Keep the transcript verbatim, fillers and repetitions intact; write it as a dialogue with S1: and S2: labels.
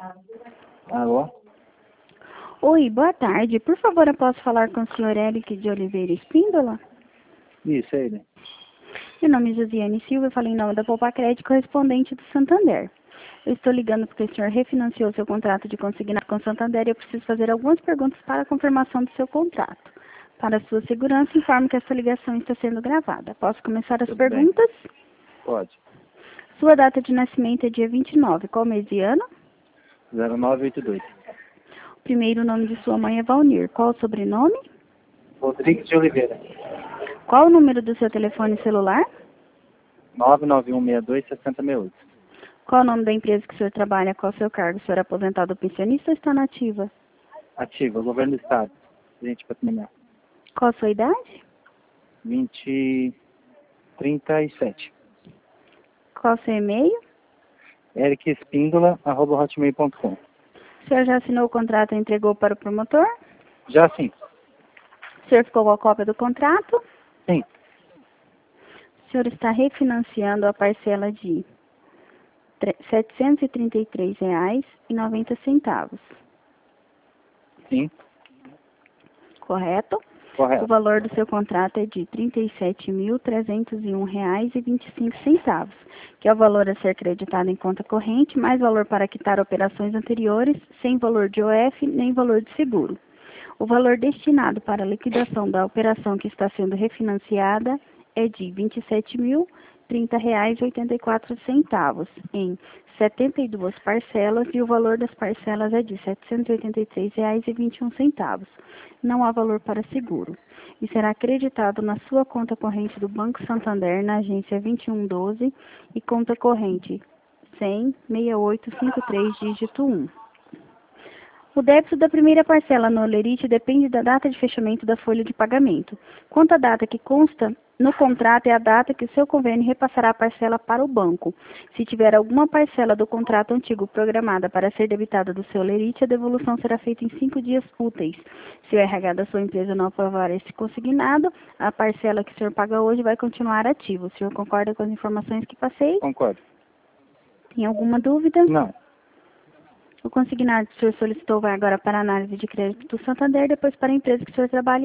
S1: Alô?
S2: Oi, boa tarde. Por favor, eu posso falar com o senhor Eric de Oliveira Espíndola?
S1: Isso, é ele.
S2: Meu nome é Josiane Silva, eu falei em nome da Poupa Crédito, correspondente do Santander. Eu estou ligando porque o senhor refinanciou seu contrato de consignado com o Santander e eu preciso fazer algumas perguntas para a confirmação do seu contrato. Para sua segurança, informo que essa ligação está sendo gravada. Posso começar as
S1: Tudo
S2: perguntas?
S1: bem. Pode.
S2: Sua data de nascimento é dia vinte e nove. Qual mês e ano?
S1: zero nove oito dois.
S2: O primeiro nome de sua mãe é Valnir. Qual o sobrenome?
S1: Rodrigues de Oliveira.
S2: Qual o número do seu telefone celular?
S1: nove nove um seis dois, seis zero seis oito.
S2: Qual o nome da empresa que o senhor trabalha? Qual o seu cargo? O senhor é aposentado ou pensionista ou está na ativa?
S1: Ativa, Governo do Estado. Presidente Patrimonial.
S2: Qual a sua idade?
S1: vinte, trinta e sete.
S2: Qual o seu e-mail?
S1: eric espíndola arroba hotmail ponto com.
S2: O senhor já assinou o contrato e entregou para o promotor?
S1: Já sim.
S2: O senhor ficou com a cópia do contrato?
S1: Sim.
S2: O senhor está refinanciando a parcela de setecentos e trinta e três reais e noventa centavos.
S1: Sim.
S2: Correto?
S1: Correto.
S2: O valor do seu contrato é de trinta e sete mil trezentos e um reais e vinte e cinco centavos, que é o valor a ser creditado em conta corrente, mais valor para quitar operações anteriores, sem valor de O F nem valor de seguro. O valor destinado para a liquidação da operação que está sendo refinanciada é de vinte e sete mil trinta reais e oitenta e quatro centavos em setenta e duas parcelas e o valor das parcelas é de setecentos e oitenta e três reais e vinte e um centavos. Não há valor para seguro e será acreditado na sua conta corrente do Banco Santander na agência vinte e um doze e conta corrente cem, seis oito cinco três, dígito um. O débito da primeira parcela no Olerite depende da data de fechamento da folha de pagamento. Quanto à data que consta no contrato é a data que o seu convênio repassará a parcela para o banco. Se tiver alguma parcela do contrato antigo programada para ser debitada do seu Olerite, a devolução será feita em cinco dias úteis. Se o R H da sua empresa não aprovar esse consignado, a parcela que o senhor paga hoje vai continuar ativa. O senhor concorda com as informações que passei?
S1: Concordo.
S2: Tem alguma dúvida?
S1: Não.
S2: O consignado que o senhor solicitou vai agora para a análise de crédito do Santander, depois para a empresa que o senhor trabalha.